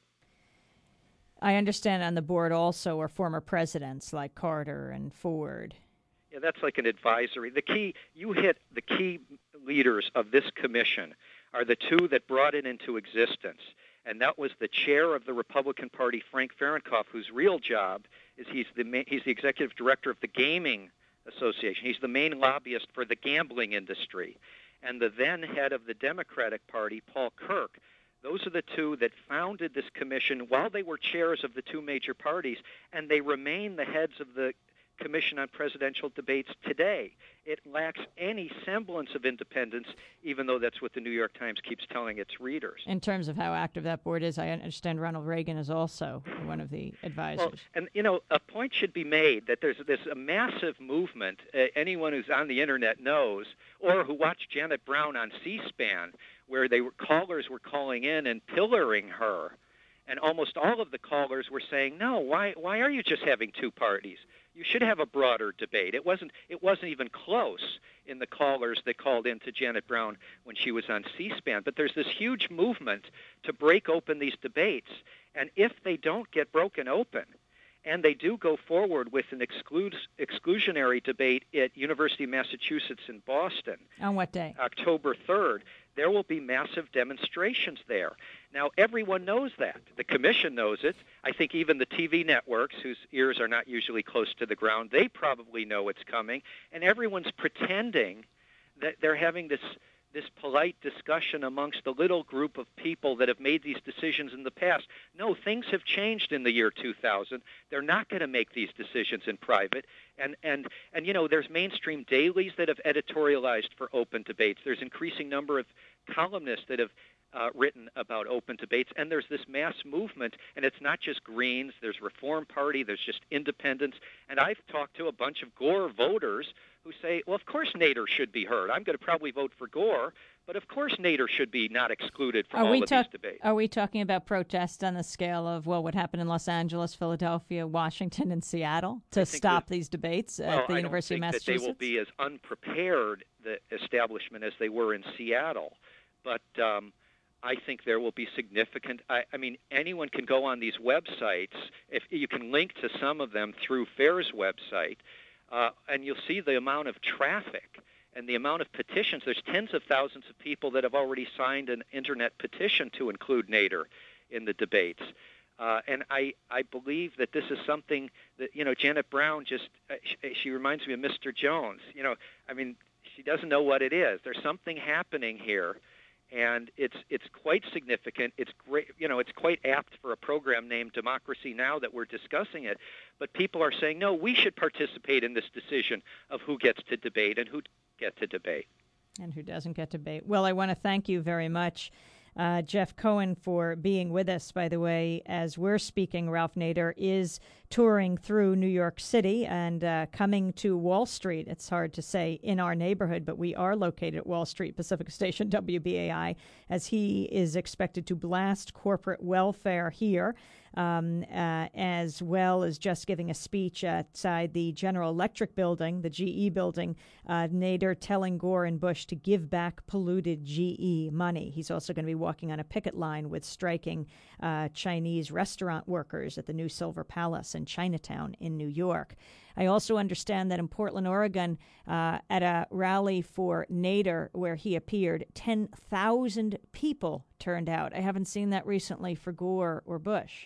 I understand on the board also are former presidents like Carter and Ford. Yeah, that's like an advisory. The key, you hit the key leaders of this commission are the two that brought it into existence. And that was the chair of the Republican Party, Frank Fahrenkopf, whose real job is he's the ma- he's the executive director of the Gaming Association. He's the main lobbyist for the gambling industry. And the then head of the Democratic Party, Paul Kirk. Those are the two that founded this commission while they were chairs of the two major parties, and they remain the heads of the Commission on Presidential Debates today. It lacks any semblance of independence, even though that's what the New York Times keeps telling its readers. In terms of how active that board is, I understand Ronald Reagan is also one of the advisors. Well, and, you know, a point should be made that there's this a massive movement. Uh, anyone who's on the Internet knows, or who watched Janet Brown on C-SPAN, where they were, callers were calling in and pillaring her. And almost all of the callers were saying, no, why why are you just having two parties? You should have a broader debate. It wasn't it wasn't even close in the callers that called in to Janet Brown when she was on C-SPAN. But there's this huge movement to break open these debates. And if they don't get broken open, and they do go forward with an exclude, exclusionary debate at University of Massachusetts in Boston. On what day? October third. There will be massive demonstrations there. Now, everyone knows that. The commission knows it. I think even the T V networks, whose ears are not usually close to the ground, they probably know it's coming. And everyone's pretending that they're having this this polite discussion amongst the little group of people that have made these decisions in the past. No, things have changed in the year two thousand. They're not going to make these decisions in private. And, and, and, you know, there's mainstream dailies that have editorialized for open debates. There's increasing number of columnists that have uh, written about open debates. And there's this mass movement, and it's not just Greens. There's Reform Party. There's just independents. And I've talked to a bunch of Gore voters who say, well, of course Nader should be heard. I'm going to probably vote for Gore, but of course Nader should be not excluded from are all we of talk- these debates. Are we talking about protests on the scale of, well, what happened in Los Angeles, Philadelphia, Washington, and Seattle to stop that, these debates well, at the I University of Massachusetts? I don't think that they will be as unprepared, the establishment, as they were in Seattle. But um, I think there will be significant, I, I mean, anyone can go on these websites. If you can link to some of them through FAIR's website, Uh, and you'll see the amount of traffic and the amount of petitions. There's tens of thousands of people that have already signed an internet petition to include Nader in the debates. Uh, and I, I believe that this is something that, you know, Janet Brown just, uh, she, she reminds me of Mister Jones. You know, I mean, she doesn't know what it is. There's something happening here. And it's it's quite significant. It's great, you know. It's quite apt for a program named Democracy Now! That we're discussing it. But people are saying, no, we should participate in this decision of who gets to debate and who get to debate. And who doesn't get to debate. Well, I want to thank you very much, uh, Jeff Cohen, for being with us. By the way, as we're speaking, Ralph Nader is touring through New York City and uh, coming to Wall Street. It's hard to say in our neighborhood, but we are located at Wall Street, Pacific Station, W B A I, as he is expected to blast corporate welfare here, um, uh, as well as just giving a speech outside the General Electric building, the G E building, uh, Nader telling Gore and Bush to give back polluted G E money. He's also going to be walking on a picket line with striking uh, Chinese restaurant workers at the new Silver Palace in Chinatown in New York. I also understand that in Portland, Oregon, uh, at a rally for Nader where he appeared, ten thousand people turned out. I haven't seen that recently for Gore or Bush.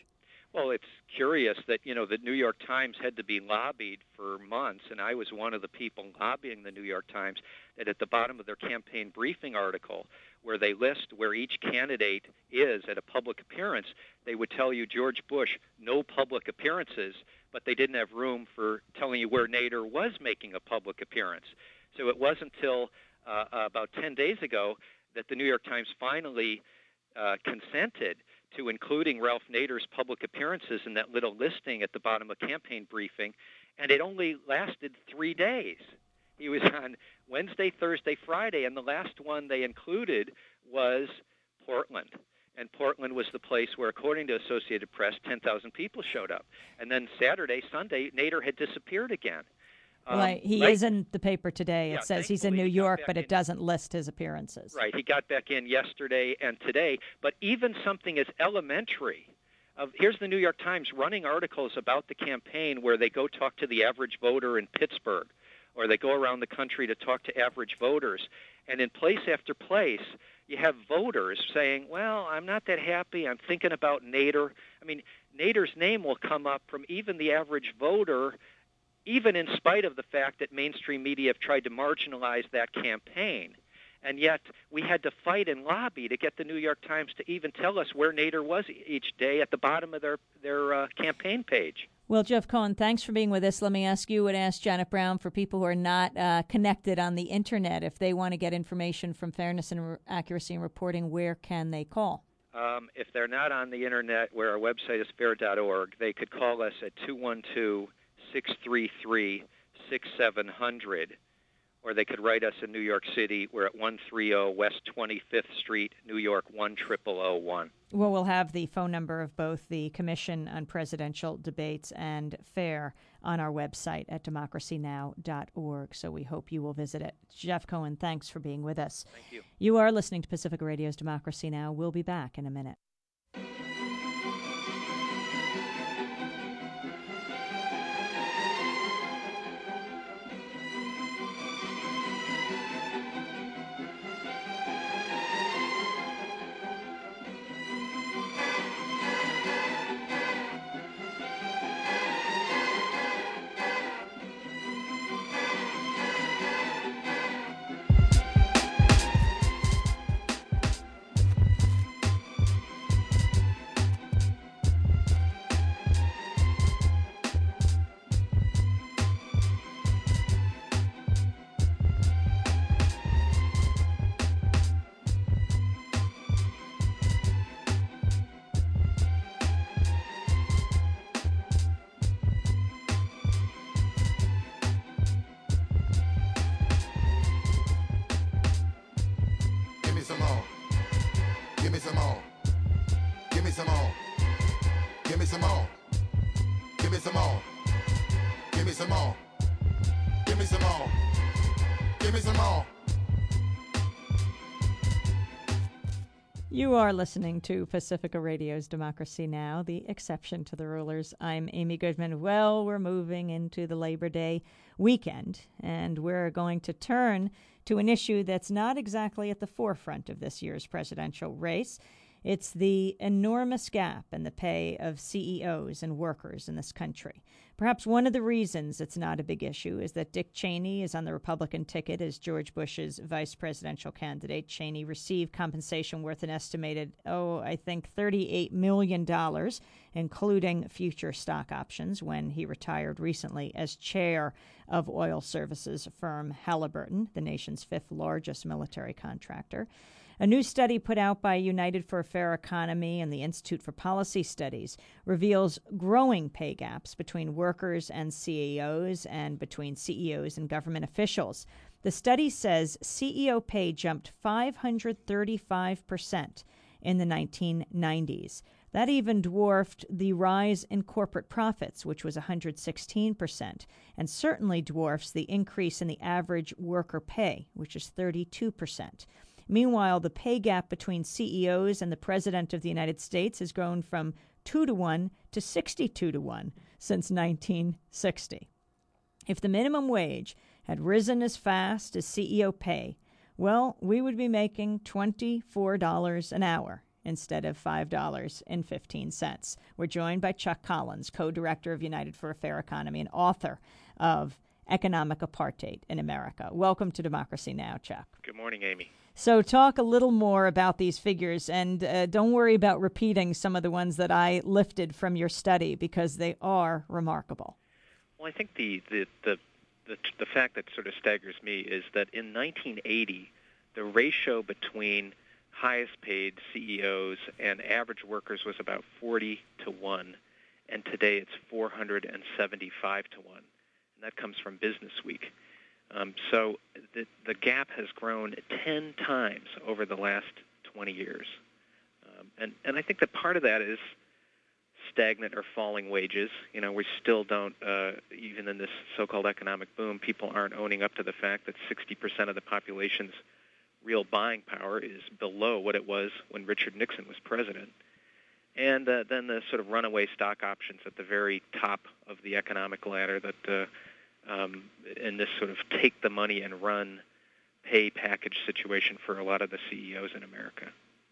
Well, it's curious that, you know, the New York Times had to be lobbied for months, and I was one of the people lobbying the New York Times, that at the bottom of their campaign briefing article, where they list where each candidate is at a public appearance, they would tell you George Bush, no public appearances, but they didn't have room for telling you where Nader was making a public appearance. So it wasn't until uh, about ten days ago that the New York Times finally uh, consented to including Ralph Nader's public appearances in that little listing at the bottom of campaign briefing, and it only lasted three days. He was on Wednesday, Thursday, Friday, and the last one they included was Portland. And Portland was the place where, according to Associated Press, ten thousand people showed up. And then Saturday, Sunday, Nader had disappeared again. Well, um, he right, is in the paper today. It yeah, says he's in New he York, but it in, doesn't list his appearances. Right. He got back in yesterday and today. But even something as elementary, of, here's the New York Times running articles about the campaign where they go talk to the average voter in Pittsburgh, or they go around the country to talk to average voters. And in place after place, you have voters saying, well, I'm not that happy. I'm thinking about Nader. I mean, Nader's name will come up from even the average voter, even in spite of the fact that mainstream media have tried to marginalize that campaign. And yet we had to fight and lobby to get the New York Times to even tell us where Nader was each day at the bottom of their, their uh, campaign page. Well, Jeff Cohen, thanks for being with us. Let me ask you and ask Janet Brown, for people who are not uh, connected on the Internet, if they want to get information from Fairness and Re- Accuracy in Reporting, where can they call? Um, if they're not on the Internet, where our website is fair dot org, they could call us at two one two, six three three, six seven zero zero, or they could write us in New York City. We're at one thirty West twenty-fifth Street, New York one zero zero zero one. Well, we'll have the phone number of both the Commission on Presidential Debates and FAIR on our website at democracy now dot org, so we hope you will visit it. Jeff Cohen, thanks for being with us. Thank you. You are listening to Pacifica Radio's Democracy Now! We'll be back in a minute. You are listening to Pacifica Radio's Democracy Now!, the exception to the rulers. I'm Amy Goodman. Well, we're moving into the Labor Day weekend, and we're going to turn to an issue that's not exactly at the forefront of this year's presidential race. It's the enormous gap in the pay of C E Os and workers in this country. Perhaps one of the reasons it's not a big issue is that Dick Cheney is on the Republican ticket as George Bush's vice presidential candidate. Cheney received compensation worth an estimated, oh, I think thirty-eight million dollars, including future stock options, when he retired recently as chair of oil services firm Halliburton, the nation's fifth largest military contractor. A new study put out by United for a Fair Economy and the Institute for Policy Studies reveals growing pay gaps between workers and C E Os and between C E Os and government officials. The study says C E O pay jumped five hundred thirty-five percent in the nineteen nineties. That even dwarfed the rise in corporate profits, which was one hundred sixteen percent, and certainly dwarfs the increase in the average worker pay, which is thirty-two percent. Meanwhile, the pay gap between C E Os and the President of the United States has grown from two to one to sixty-two to one since nineteen sixty. If the minimum wage had risen as fast as C E O pay, well, we would be making twenty-four dollars an hour instead of five dollars and fifteen cents. We're joined by Chuck Collins, co-director of United for a Fair Economy and author of Economic Apartheid in America. Welcome to Democracy Now!, Chuck. Good morning, Amy. So talk a little more about these figures, and uh, don't worry about repeating some of the ones that I lifted from your study, because they are remarkable. Well, I think the, the, the, the, the fact that sort of staggers me is that in nineteen eighty, the ratio between highest paid C E Os and average workers was about forty to one, and today it's four hundred seventy-five to one, and that comes from Business Week. Um, so the, the gap has grown ten times over the last twenty years. Um, and, and I think that part of that is stagnant or falling wages. You know, we still don't, uh, even in this so-called economic boom, people aren't owning up to the fact that sixty percent of the population's real buying power is below what it was when Richard Nixon was president. And uh, then the sort of runaway stock options at the very top of the economic ladder that uh, Um, in this sort of take the money and run pay package situation for a lot of the C E Os in America.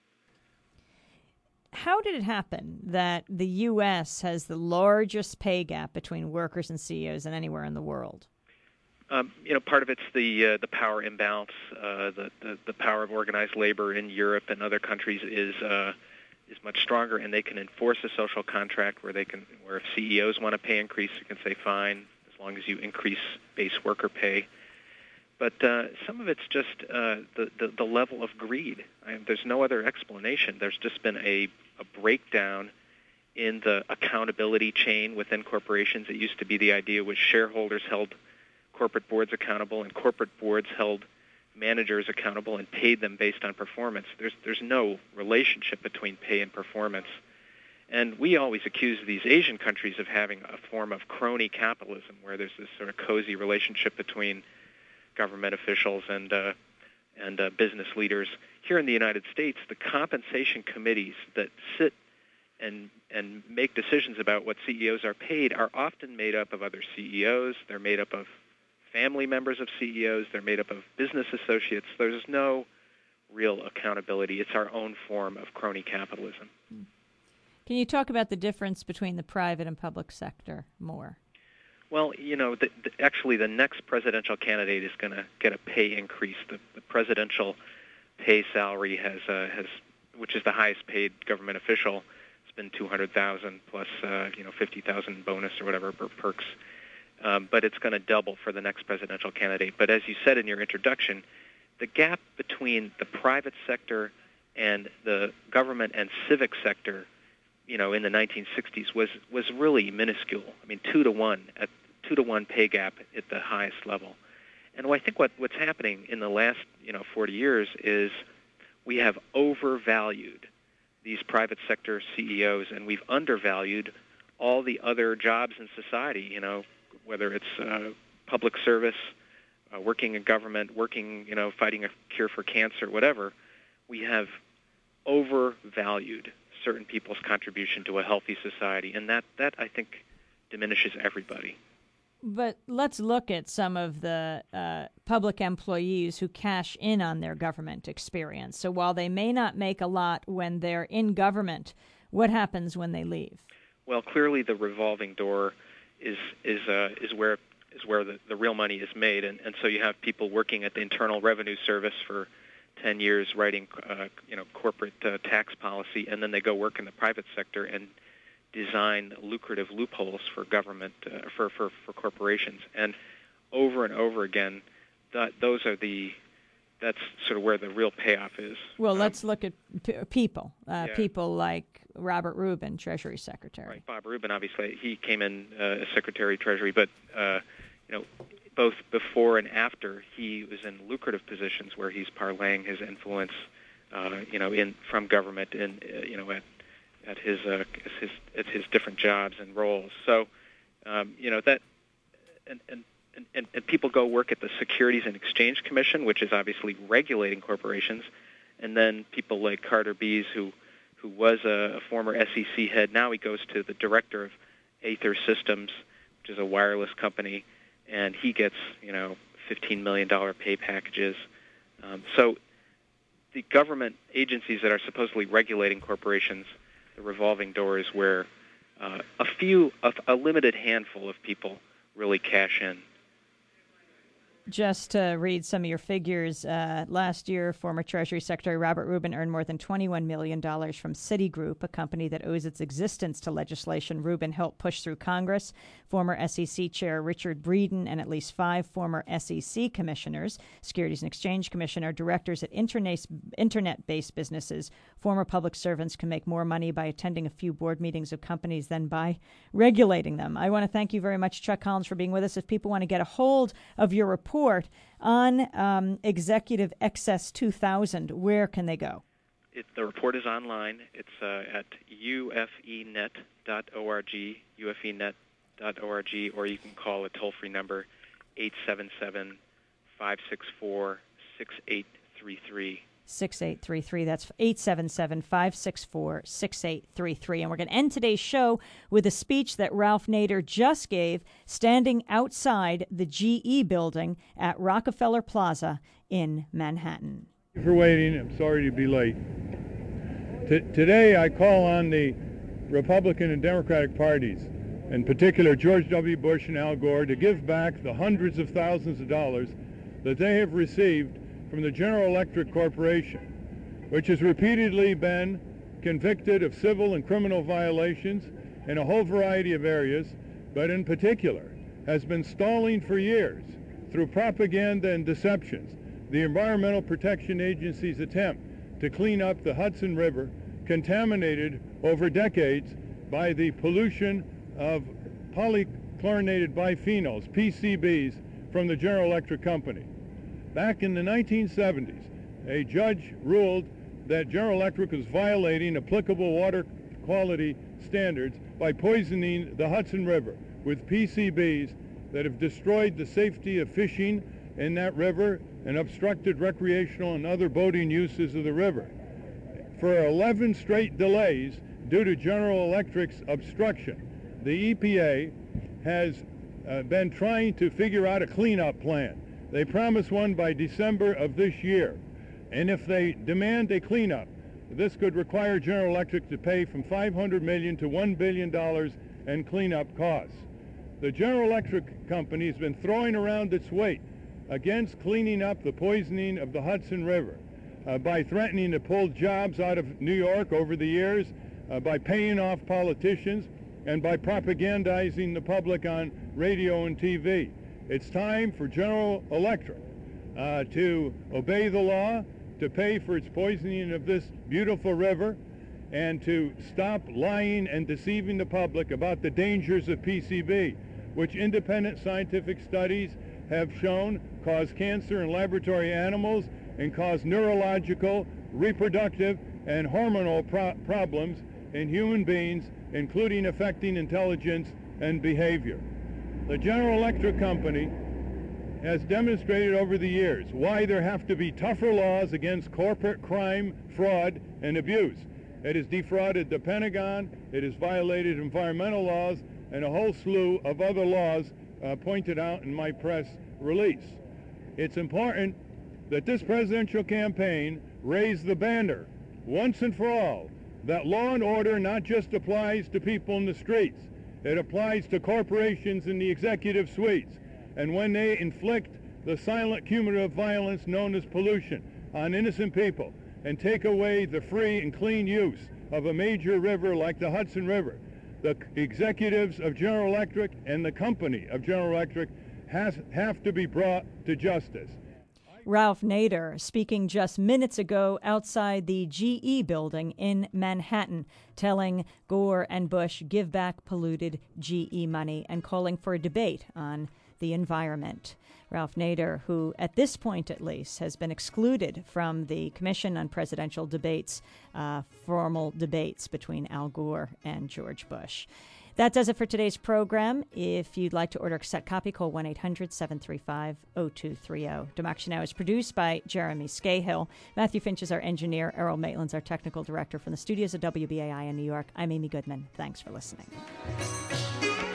How did it happen that the U S has the largest pay gap between workers and C E Os than anywhere in the world? Um, you know, part of it's the uh, the power imbalance. Uh, the, the the power of organized labor in Europe and other countries is uh, is much stronger, and they can enforce a social contract where they can, where if C E Os want a pay increase, you can say fine, as long as you increase base worker pay. But uh, some of it's just uh, the, the, the level of greed. I, there's no other explanation. There's just been a, a breakdown in the accountability chain within corporations. It used to be the idea was shareholders held corporate boards accountable, and corporate boards held managers accountable and paid them based on performance. There's, there's no relationship between pay and performance. And we always accuse these Asian countries of having a form of crony capitalism, where there's this sort of cozy relationship between government officials and uh, and uh, business leaders. Here in the United States, the compensation committees that sit and and make decisions about what C E Os are paid are often made up of other C E Os. They're made up of family members of C E Os. They're made up of business associates. There's no real accountability. It's our own form of crony capitalism. Mm. Can you talk about the difference between the private and public sector more? Well, you know, the, the, actually the next presidential candidate is going to get a pay increase. The, the presidential pay salary has, uh, has, which is the highest paid government official, it's been two hundred thousand dollars plus, uh, you know, fifty thousand dollars bonus or whatever, or perks. Um, but it's going to double for the next presidential candidate. But as you said in your introduction, the gap between the private sector and the government and civic sector, you know, in the nineteen sixties was was really minuscule. I mean, two to one at two to one pay gap at the highest level. And I think what, what's happening in the last, you know, forty years is we have overvalued these private sector C E Os, and we've undervalued all the other jobs in society. You know, whether it's uh, public service, uh, working in government, working, you know, fighting a cure for cancer, whatever. We have overvalued certain people's contribution to a healthy society, and that, that I think diminishes everybody. But let's look at some of the uh, public employees who cash in on their government experience. So while they may not make a lot when they're in government, what happens when they leave? Well, clearly the revolving door is is uh, is where is where the, the real money is made, and, and so you have people working at the Internal Revenue Service for ten years writing, uh, you know, corporate uh, tax policy, and then they go work in the private sector and design lucrative loopholes for government, uh, for, for, for corporations. And over and over again, that, those are the, that's sort of where the real payoff is. Well, um, let's look at p- people, uh, yeah. people like Robert Rubin, Treasury Secretary. Right, Bob Rubin, obviously, he came in uh, as Secretary of Treasury, but, uh, you know, both before and after, he was in lucrative positions where he's parlaying his influence, uh, you know, in from government in, uh, you know, at at his, uh, his at his different jobs and roles. So, um, you know, that, and, and and and people go work at the Securities and Exchange Commission, which is obviously regulating corporations, and then people like Carter Bees, who who was a, a former S E C head, now he goes to the director of Aether Systems, which is a wireless company, and he gets, you know, fifteen million dollars pay packages. Um, so the government agencies that are supposedly regulating corporations, the revolving door is where uh, a few, a, a limited handful of people really cash in. Just to read some of your figures, uh, last year, former Treasury Secretary Robert Rubin earned more than twenty-one million dollars from Citigroup, a company that owes its existence to legislation Rubin helped push through Congress. Former S E C Chair Richard Breeden and at least five former S E C commissioners, Securities and Exchange Commissioner, directors at internet, internet-based businesses, former public servants can make more money by attending a few board meetings of companies than by regulating them. I want to thank you very much, Chuck Collins, for being with us. If people want to get a hold of your report, on um, Executive Excess two thousand, where can they go? It, the report is online. It's uh, at U F E net dot org, U F E net dot org, or you can call a toll-free number, eight seven seven, five six four, six eight three three. six eight three three. That's eight seven seven, five six four, six eight three three. And we're going to end today's show with a speech that Ralph Nader just gave standing outside the G E building at Rockefeller Plaza in Manhattan. Thank you for waiting. I'm sorry to be late. T- today I call on the Republican and Democratic parties, in particular George W. Bush and Al Gore, to give back the hundreds of thousands of dollars that they have received from the General Electric Corporation, which has repeatedly been convicted of civil and criminal violations in a whole variety of areas, but in particular has been stalling for years through propaganda and deceptions the Environmental Protection Agency's attempt to clean up the Hudson River, contaminated over decades by the pollution of polychlorinated biphenyls, P C Bs, from the General Electric Company. Back in the nineteen seventies, a judge ruled that General Electric was violating applicable water quality standards by poisoning the Hudson River with P C Bs that have destroyed the safety of fishing in that river and obstructed recreational and other boating uses of the river. For eleven straight delays due to General Electric's obstruction, the E P A has uh, been trying to figure out a cleanup plan. They promised one by December of this year. And if they demand a cleanup, this could require General Electric to pay from five hundred million dollars to one billion dollars in cleanup costs. The General Electric Company has been throwing around its weight against cleaning up the poisoning of the Hudson River uh, by threatening to pull jobs out of New York over the years, uh, by paying off politicians, and by propagandizing the public on radio and T V. It's time for General Electric uh, to obey the law, to pay for its poisoning of this beautiful river, and to stop lying and deceiving the public about the dangers of P C B, which independent scientific studies have shown cause cancer in laboratory animals and cause neurological, reproductive, and hormonal pro- problems in human beings, including affecting intelligence and behavior. The General Electric Company has demonstrated over the years why there have to be tougher laws against corporate crime, fraud, and abuse. It has defrauded the Pentagon, it has violated environmental laws, and a whole slew of other laws uh, pointed out in my press release. It's important that this presidential campaign raise the banner once and for all that law and order not just applies to people in the streets, it applies to corporations in the executive suites. And when they inflict the silent cumulative violence known as pollution on innocent people and take away the free and clean use of a major river like the Hudson River, the executives of General Electric and the company of General Electric has, have to be brought to justice. Ralph Nader speaking just minutes ago outside the G E building in Manhattan, telling Gore and Bush give back polluted G E money and calling for a debate on the environment. Ralph Nader, who at this point at least has been excluded from the Commission on Presidential Debates, uh, formal debates between Al Gore and George Bush. That does it for today's program. If you'd like to order a cassette copy, call one eight hundred seven three five oh two three oh. Democracy Now! Is produced by Jeremy Scahill. Matthew Finch is our engineer. Errol Maitland's our technical director. From the studios of W B A I in New York, I'm Amy Goodman. Thanks for listening.